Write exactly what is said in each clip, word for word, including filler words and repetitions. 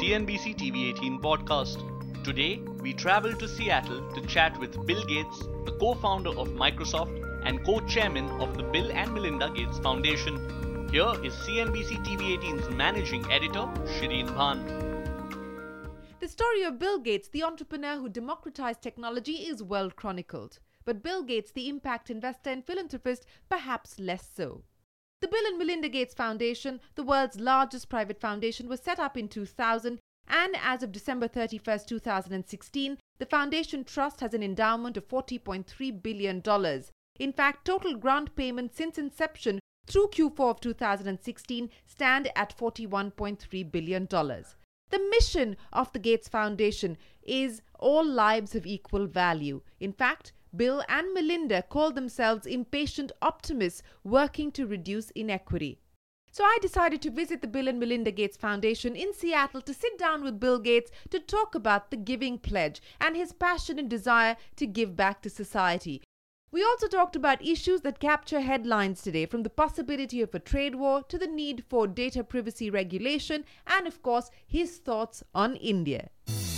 C N B C T V eighteen podcast. Today, we travel to Seattle to chat with Bill Gates, the co-founder of Microsoft and co-chairman of the Bill and Melinda Gates Foundation. Here is C N B C T V eighteen's managing editor, Shireen Bhan. The story of Bill Gates, the entrepreneur who democratized technology, is well chronicled. But Bill Gates, the impact investor and philanthropist, perhaps less so. The Bill and Melinda Gates Foundation, the world's largest private foundation, was set up in two thousand, and as of December thirty-first, two thousand sixteen, the foundation trust has an endowment of forty point three billion dollars. In fact, total grant payments since inception through Q four of two thousand sixteen stand at forty-one point three billion dollars. The mission of the Gates Foundation is all lives of equal value. In fact, Bill and Melinda call themselves impatient optimists working to reduce inequity. So I decided to visit the Bill and Melinda Gates Foundation in Seattle to sit down with Bill Gates to talk about the Giving Pledge and his passion and desire to give back to society. We also talked about issues that capture headlines today, from the possibility of a trade war to the need for data privacy regulation and, of course, his thoughts on India.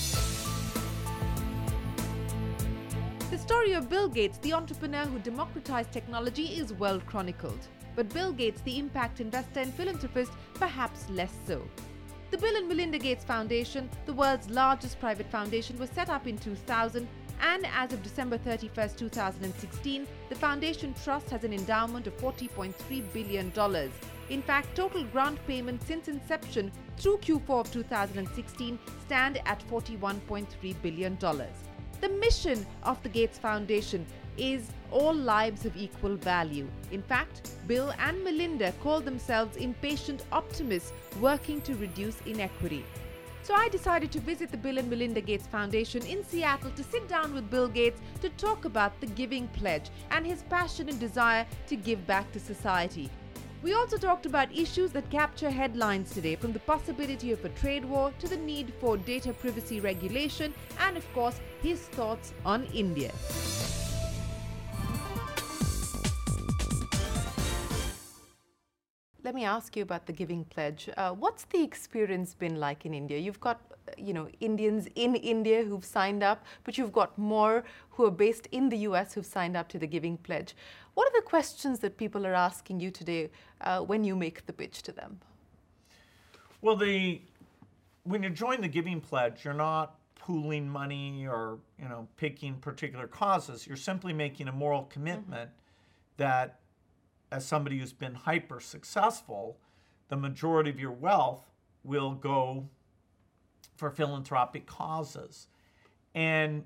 The story of Bill Gates, the entrepreneur who democratized technology, is well chronicled. But Bill Gates, the impact investor and philanthropist, perhaps less so. The Bill and Melinda Gates Foundation, the world's largest private foundation, was set up in two thousand, and as of December thirty-first, two thousand sixteen, the foundation trust has an endowment of forty point three billion dollars. In fact, total grant payments since inception through Q four of two thousand sixteen stand at forty-one point three billion dollars. The mission of the Gates Foundation is all lives of equal value. In fact, Bill and Melinda call themselves impatient optimists working to reduce inequity. So I decided to visit the Bill and Melinda Gates Foundation in Seattle to sit down with Bill Gates to talk about the Giving Pledge and his passion and desire to give back to society. We also talked about issues that capture headlines today, from the possibility of a trade war to the need for data privacy regulation and, of course, his thoughts on India. Let me ask you about the Giving Pledge. Uh, what's the experience been like in India? You've got, you know, Indians in India who've signed up, but you've got more who are based in the U S who've signed up to the Giving Pledge. What are the questions that people are asking you today uh, when you make the pitch to them? Well, the when you join the Giving Pledge, you're not pooling money or, you know, picking particular causes. You're simply making a moral commitment mm-hmm. that, as somebody who's been hyper successful, the majority of your wealth will go for philanthropic causes. And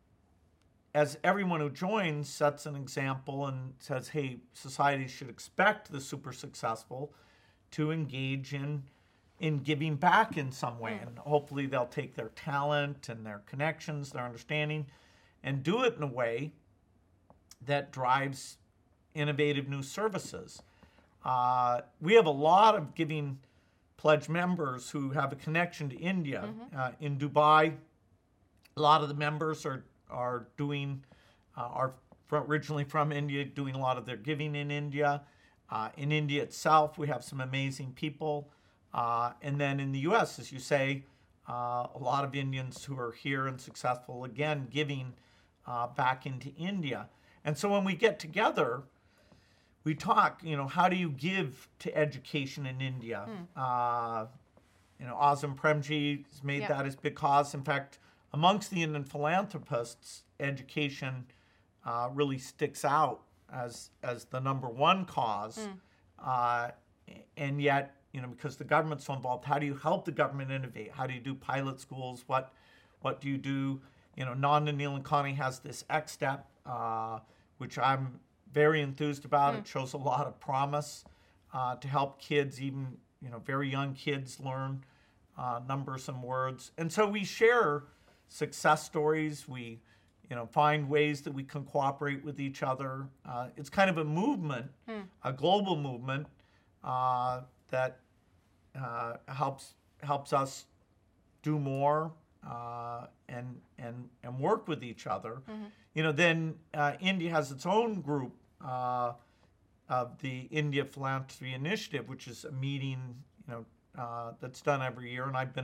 as everyone who joins sets an example and says, hey, society should expect the super successful to engage in, in giving back in some way. And hopefully they'll take their talent and their connections, their understanding, and do it in a way that drives innovative new services. Uh, we have a lot of Giving Pledge members who have a connection to India. Mm-hmm. Uh, in Dubai, a lot of the members are are doing uh, are from, originally from India, doing a lot of their giving in India. Uh, in India itself, we have some amazing people. Uh, and then in the U S, as you say, uh, a lot of Indians who are here and successful, again, giving uh, back into India. And so when we get together, we talk, you know, how do you give to education in India? Mm. Uh, you know, Azam Premji has made yeah. that his big cause. In fact, amongst the Indian philanthropists, education uh, really sticks out as as the number one cause. Mm. Uh, and yet, you know, because the government's so involved, how do you help the government innovate? How do you do pilot schools? What what do you do? You know, Nanda Nilekani has this X Step, uh, which I'm very enthused about. Mm. It shows a lot of promise uh, to help kids, even, you know, very young kids learn uh, numbers and words. And so we share success stories. We, you know, find ways that we can cooperate with each other. Uh, it's kind of a movement, mm. a global movement uh, that uh, helps helps us do more uh, and and and work with each other. Mm-hmm. You know, then uh, India has its own group uh, of the India Philanthropy Initiative, which is a meeting, you know, uh, that's done every year, and I've been at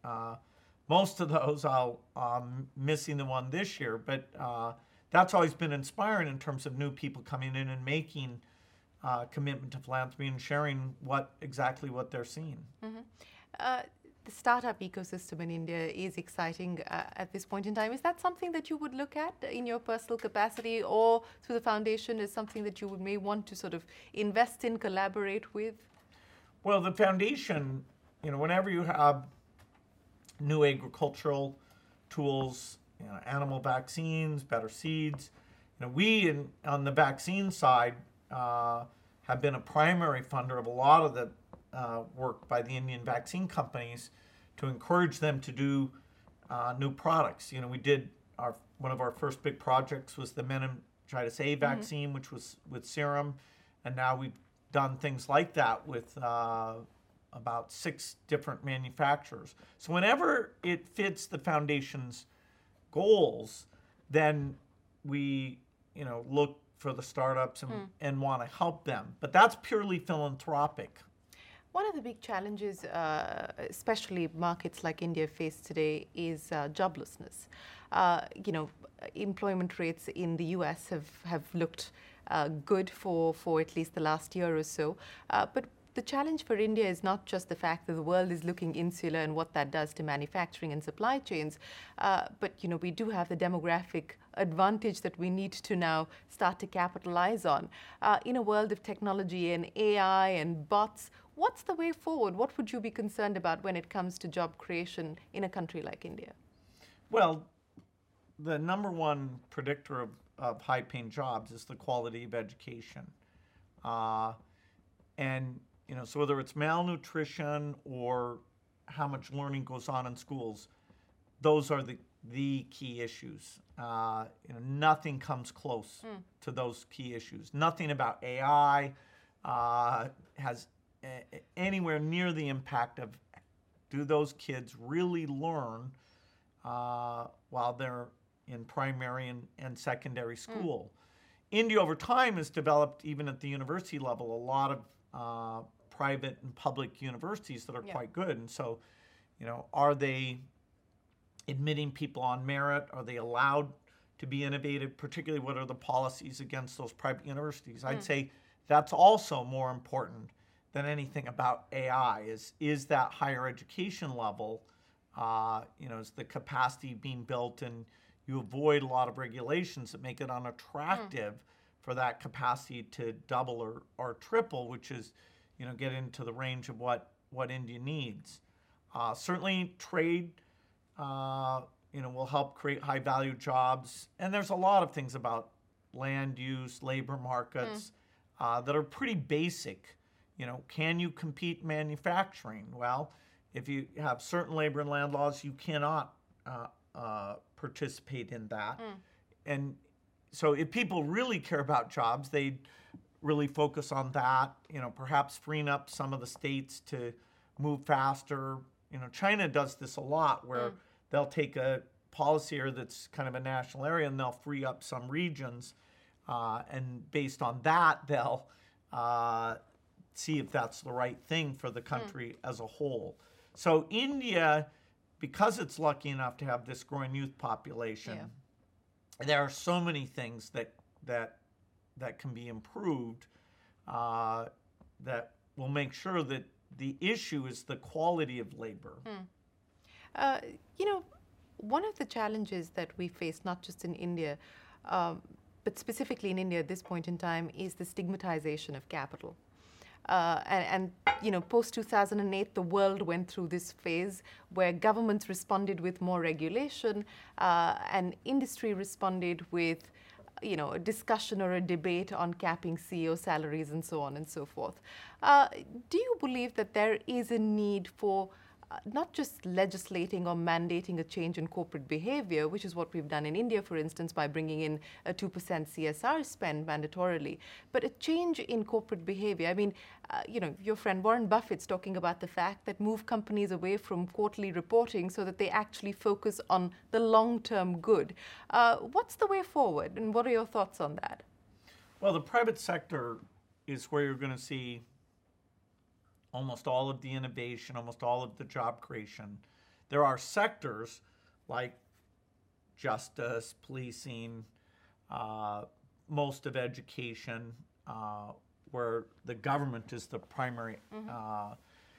uh, most of those. I'll, I'm missing the one this year, but uh, that's always been inspiring in terms of new people coming in and making uh, commitment to philanthropy and sharing what exactly what they're seeing. Mm-hmm. uh, the startup ecosystem in India is exciting uh, at this point in time. Is that something that you would look at in your personal capacity, or through the foundation is something that you would may want to sort of invest in, collaborate with? Well, the foundation, you know, whenever you have new agricultural tools, you know, animal vaccines, better seeds, you know, we in, on the vaccine side uh, have been a primary funder of a lot of the uh, work by the Indian vaccine companies to encourage them to do uh, new products. You know, we did our one of our first big projects was the meningitis A vaccine, mm-hmm. which was with Serum, and now we've done things like that with uh, about six different manufacturers. So whenever it fits the foundation's goals, then we, you know, look for the startups and, mm. and want to help them. But that's purely philanthropic. One of the big challenges, uh, especially markets like India face today, is uh, joblessness. Uh, you know, employment rates in the U S have, have looked uh, good for, for at least the last year or so. Uh, but the challenge for India is not just the fact that the world is looking insular and what that does to manufacturing and supply chains, uh, but you know we do have the demographic advantage that we need to now start to capitalize on. Uh, in a world of technology and A I and bots, what's the way forward? What would you be concerned about when it comes to job creation in a country like India? Well, the number one predictor of, of high-paying jobs is the quality of education. Uh, and You know, so whether it's malnutrition or how much learning goes on in schools, those are the, the key issues. Uh, you know, nothing comes close mm. to those key issues. Nothing about A I uh, has a, anywhere near the impact of do those kids really learn uh, while they're in primary and, and secondary school. Mm. India over time has developed, even at the university level, a lot of Uh, private and public universities that are yeah. quite good. And so, you know, are they admitting people on merit? Are they allowed to be innovative? Particularly, what are the policies against those private universities? Mm. I'd say that's also more important than anything about A I. Is is that higher education level? Uh, you know, is the capacity being built, and you avoid a lot of regulations that make it unattractive mm. for that capacity to double or, or triple, which is, you know, get into the range of what, what India needs. Uh, certainly trade, uh, you know, will help create high value jobs. And there's a lot of things about land use, labor markets mm. uh, that are pretty basic. You know, can you compete in manufacturing? Well, if you have certain labor and land laws, you cannot uh, uh, participate in that. Mm. And so if people really care about jobs, they really focus on that, you know, perhaps freeing up some of the states to move faster. You know, China does this a lot where mm. they'll take a policy area that's kind of a national area and they'll free up some regions. Uh, and based on that, they'll uh, see if that's the right thing for the country mm. as a whole. So India, because it's lucky enough to have this growing youth population, yeah. there are so many things that that that can be improved uh, that will make sure that the issue is the quality of labor. Mm. Uh, you know, one of the challenges that we face, not just in India, um, but specifically in India at this point in time, is the stigmatization of capital. Uh, and, and, you know, post two thousand eight, the world went through this phase where governments responded with more regulation uh, and industry responded with, you know, a discussion or a debate on capping C E O salaries and so on and so forth. Uh, do you believe that there is a need for uh, not just legislating or mandating a change in corporate behavior, which is what we've done in India, for instance, by bringing in a two percent C S R spend mandatorily, but a change in corporate behavior? I mean, uh, you know, your friend Warren Buffett's talking about the fact that move companies away from quarterly reporting so that they actually focus on the long-term good. Uh, what's the way forward, and what are your thoughts on that? Well, the private sector is where you're going to see almost all of the innovation, almost all of the job creation. there are sectors like justice, policing, uh, most of education, uh, where the government is the primary mm-hmm. uh,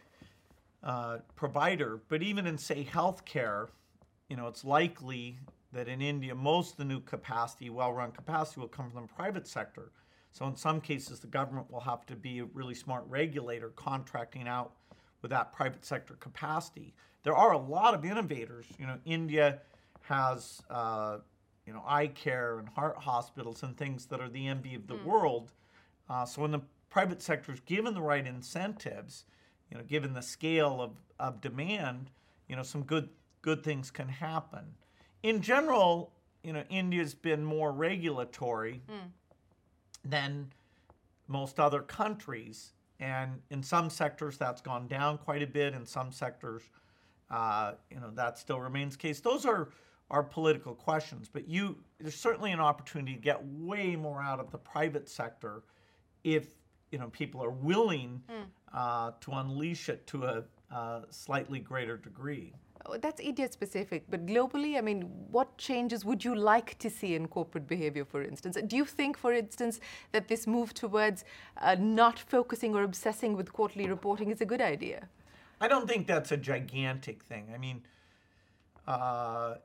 uh, provider. But even in, say, healthcare, you know, it's likely that in India, most of the new capacity, well-run capacity, will come from the private sector. So in some cases, the government will have to be a really smart regulator contracting out with that private sector capacity. There are a lot of innovators. You know, India has, uh, you know, eye care and heart hospitals and things that are the envy of the mm. world. Uh, so when the private sector is given the right incentives, you know, given the scale of, of demand, you know, some good good things can happen. In general, you know, India's been more regulatory mm. than most other countries. And in some sectors, that's gone down quite a bit. In some sectors, uh, you know, that still remains the case. Those are, are political questions. But you, there's certainly an opportunity to get way more out of the private sector if, you know, people are willing mm. uh, to unleash it to a uh, slightly greater degree. That's India specific, but globally, I mean, what changes would you like to see in corporate behavior, for instance? Do you think, for instance, that this move towards uh, not focusing or obsessing with quarterly reporting is a good idea? I don't think that's a gigantic thing. I mean, uh,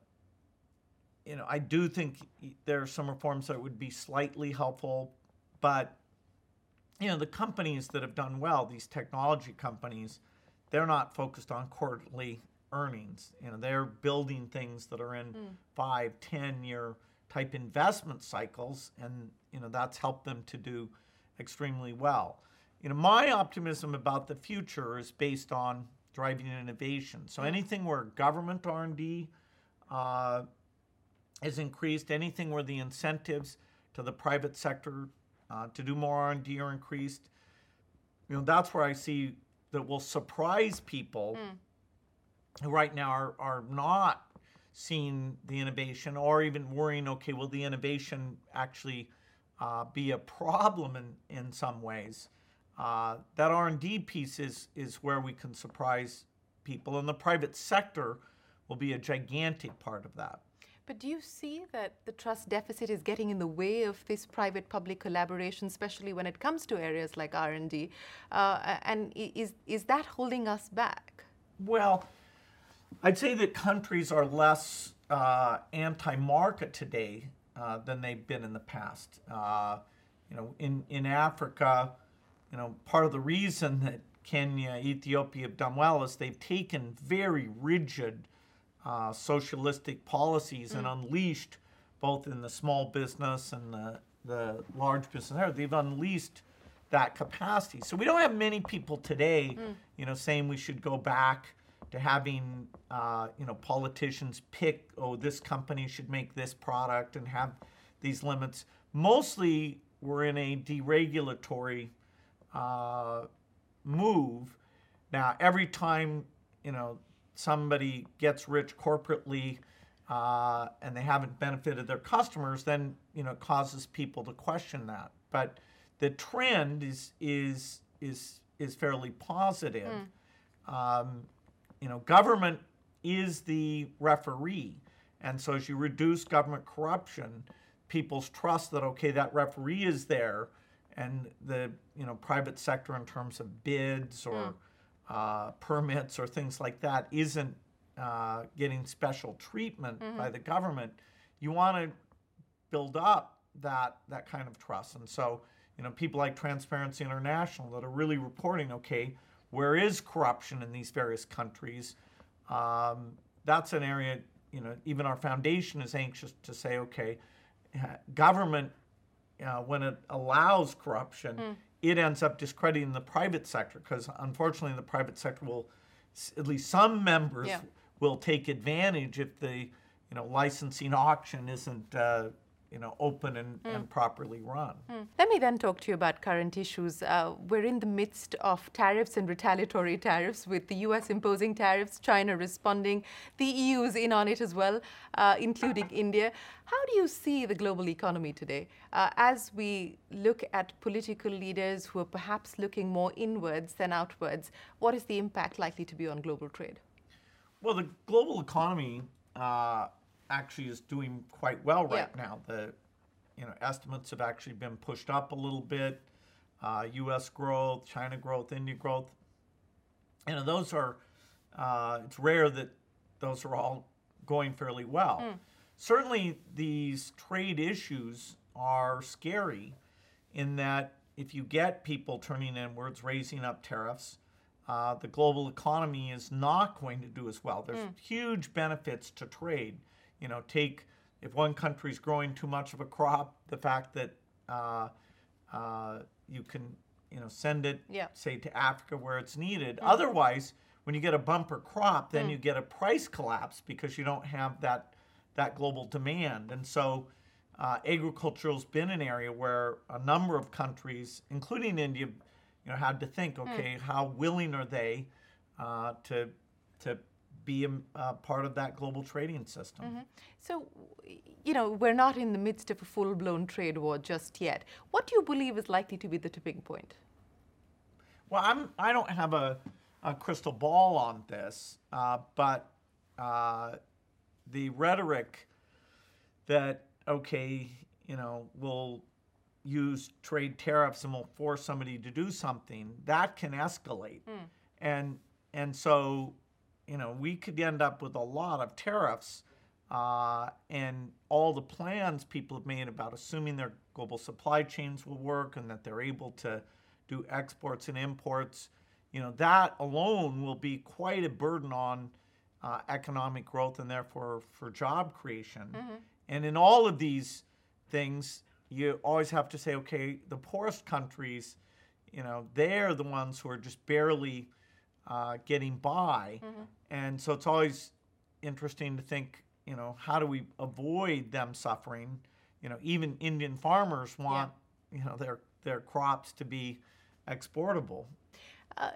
you know, I do think there are some reforms that would be slightly helpful, but, you know, the companies that have done well, these technology companies, they're not focused on quarterly earnings. You know, they're building things that are in mm. five, ten year type investment cycles, and you know that's helped them to do extremely well. You know, my optimism about the future is based on driving innovation. So mm. anything where government R and D uh, is increased, anything where the incentives to the private sector uh, to do more R and D are increased, you know, that's where I see that will surprise people. Mm. who right now are, are not seeing the innovation or even worrying, okay, will the innovation actually uh, be a problem in, in some ways? Uh, that R and D piece is, is where we can surprise people, and the private sector will be a gigantic part of that. But do you see that the trust deficit is getting in the way of this private-public collaboration, especially when it comes to areas like R and D? Uh, and is, is that holding us back? Well, I'd say that countries are less uh, anti-market today uh, than they've been in the past. Uh, you know, in, in Africa, you know, part of the reason that Kenya, Ethiopia have done well is they've taken very rigid uh, socialistic policies mm. and unleashed, both in the small business and the, the large business there, they've unleashed that capacity. So we don't have many people today, mm. you know, saying we should go back to having, uh, you know, politicians pick, oh, this company should make this product and have these limits. Mostly we're in a deregulatory uh, move. Now, every time, you know, somebody gets rich corporately uh, and they haven't benefited their customers, then, you know, it causes people to question that. But the trend is, is, is, is fairly positive. Mm. Um, You know, government is the referee. And so as you reduce government corruption, people's trust that, okay, that referee is there, and the, you know, private sector in terms of bids or mm. uh, permits or things like that isn't uh, getting special treatment mm-hmm. by the government. You want to build up that, that kind of trust. And so, you know, people like Transparency International that are really reporting, okay, where is corruption in these various countries? Um, that's an area, you know, even our foundation is anxious to say, okay, government, uh, when it allows corruption, mm. it ends up discrediting the private sector, because unfortunately the private sector will, at least some members yeah. will take advantage if the, you know, licensing auction isn't uh, you know, open and, mm. and properly run. Mm. Let me then talk to you about current issues. Uh, we're in the midst of tariffs and retaliatory tariffs, with the U S imposing tariffs, China responding, the E U is in on it as well, uh, including India. How do you see the global economy today uh, as we look at political leaders who are perhaps looking more inwards than outwards? What is the impact likely to be on global trade? Well, the global economy uh, actually is doing quite well right Yeah. now. The you know estimates have actually been pushed up a little bit. Uh, U S growth, China growth, India growth. You know, those are. Uh, it's rare that those are all going fairly well. Certainly, these trade issues are scary in that if you get people turning inwards, raising up tariffs, uh, the global economy is not going to do as well. There's huge benefits to trade. You know, take if one country's growing too much of a crop, the fact that uh, uh, you can, you know, send it, Yeah. say, to Africa where it's needed. Otherwise, when you get a bumper crop, then you get a price collapse because you don't have that that global demand. And so uh, agriculture's been an area where a number of countries, including India, you know, had to think, okay, how willing are they uh, to to be a, a part of that global trading system? So, you know, we're not in the midst of a full-blown trade war just yet. What do you believe is likely to be the tipping point? Well, I'm I don't have a, a crystal ball on this, uh, but uh, the rhetoric that okay, you know, we'll use trade tariffs and we'll force somebody to do something, that can escalate, and and so you know we could end up with a lot of tariffs, uh, and all the plans people have made about assuming their global supply chains will work and that they're able to do exports and imports, you know, that alone will be quite a burden on uh, economic growth and therefore for job creation. And in all of these things, you always have to say, okay, the poorest countries, you know, they're the ones who are just barely uh, getting by. And so it's always interesting to think, you know, how do we avoid them suffering? You know, even Indian farmers want, you know, their their crops to be exportable. Uh,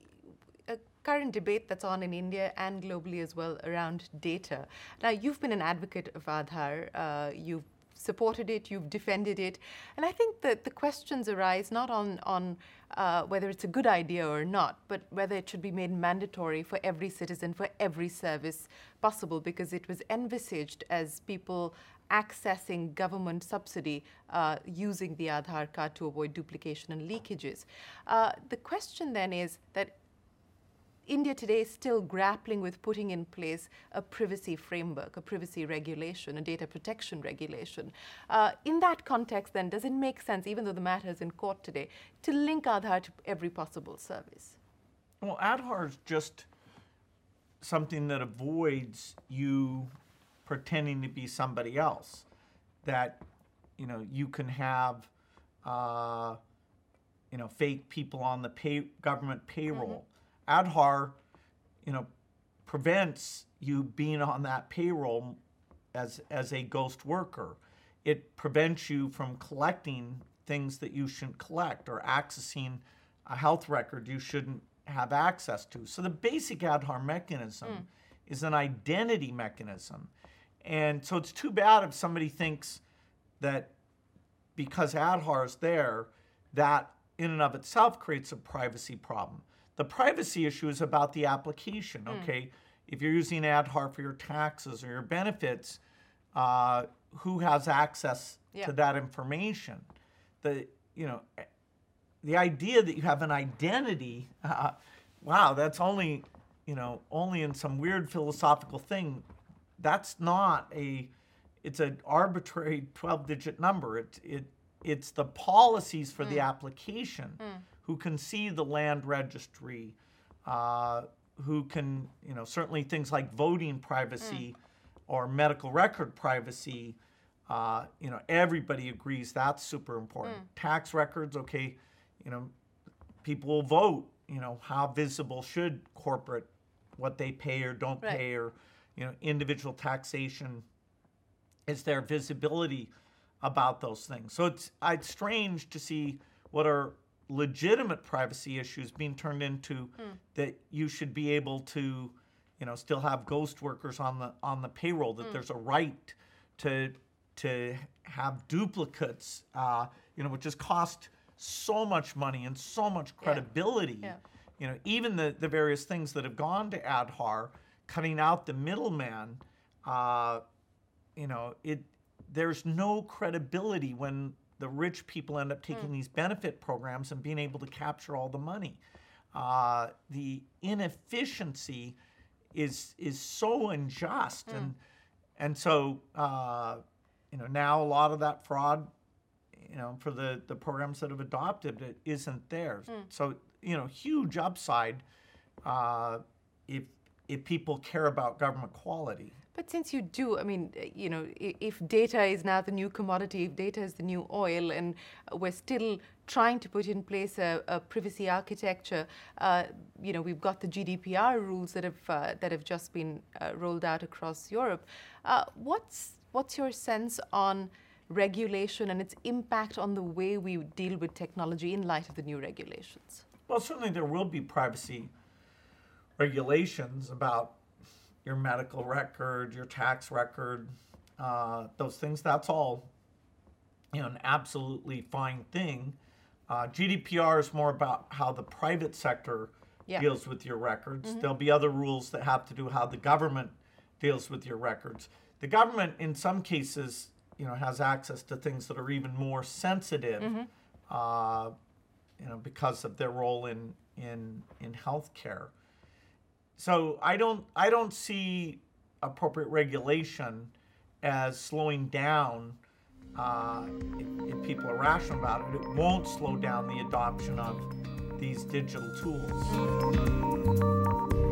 a current debate that's on in India and globally as well around data. Now, you've been an advocate of Aadhaar. Uh, you've supported it, you've defended it. And I think that the questions arise not on, on uh, whether it's a good idea or not, but whether it should be made mandatory for every citizen, for every service possible, because it was envisaged as people accessing government subsidy uh, using the Aadhaar card to avoid duplication and leakages. Uh, the question then is that India today is still grappling with putting in place a privacy framework, a privacy regulation, a data protection regulation. Uh, in that context, then, does it make sense, even though the matter is in court today, to link Aadhaar to every possible service? Well, Aadhaar is just something that avoids you pretending to be somebody else. That, you know, you can have, uh, you know, fake people on the pay, government payroll. Aadhaar, you know, prevents you being on that payroll as as a ghost worker. It prevents you from collecting things that you shouldn't collect or accessing a health record you shouldn't have access to. So the basic Aadhaar mechanism mm. is an identity mechanism. And so it's too bad if somebody thinks that because Aadhaar is there, that in and of itself creates a privacy problem. The privacy issue is about the application, okay? Mm. If you're using Aadhaar for your taxes or your benefits, uh, who has access yeah. to that information? The, you know, the idea that you have an identity, uh, wow, that's only, you know, only in some weird philosophical thing. That's not a, it's an arbitrary twelve-digit number. It, it, it's the policies for mm. the application. Mm. Who can see the land registry, uh, who can, you know, certainly things like voting privacy mm. or medical record privacy, uh, you know, everybody agrees that's super important. Mm. Tax records, okay, you know, people will vote, you know, how visible should corporate, what they pay or don't right. pay, or, you know, individual taxation, is there visibility about those things? So it's, it's strange to see what are legitimate privacy issues being turned into mm. that you should be able to, you know, still have ghost workers on the on the payroll. That mm. there's a right to to have duplicates, uh, you know, which has cost so much money and so much credibility. Yeah. Yeah. You know, even the the various things that have gone to Aadhaar, cutting out the middleman, uh, you know, it there's no credibility when the rich people end up taking these benefit programs and being able to capture all the money. Uh, the inefficiency is is so unjust, and and so uh, you know, now a lot of that fraud, you know, for the the programs that have adopted it isn't there. So you know, huge upside uh, if if people care about government quality. But since you do, I mean, you know, i- if data is now the new commodity, if data is the new oil, and we're still trying to put in place a, a privacy architecture, uh, you know, we've got the G D P R rules that have uh, that have just been uh, rolled out across Europe. Uh, what's what's your sense on regulation and its impact on the way we deal with technology in light of the new regulations? Well, certainly there will be privacy regulations about your medical record, your tax record, uh, those things. That's all, you know, an absolutely fine thing. Uh, G D P R is more about how the private sector Yeah. deals with your records. There'll be other rules that have to do how the government deals with your records. The government, in some cases, you know, has access to things that are even more sensitive, uh, you know, because of their role in in in healthcare. So I don't I don't see appropriate regulation as slowing down uh, if, if people are rational about it. It won't slow down the adoption of these digital tools.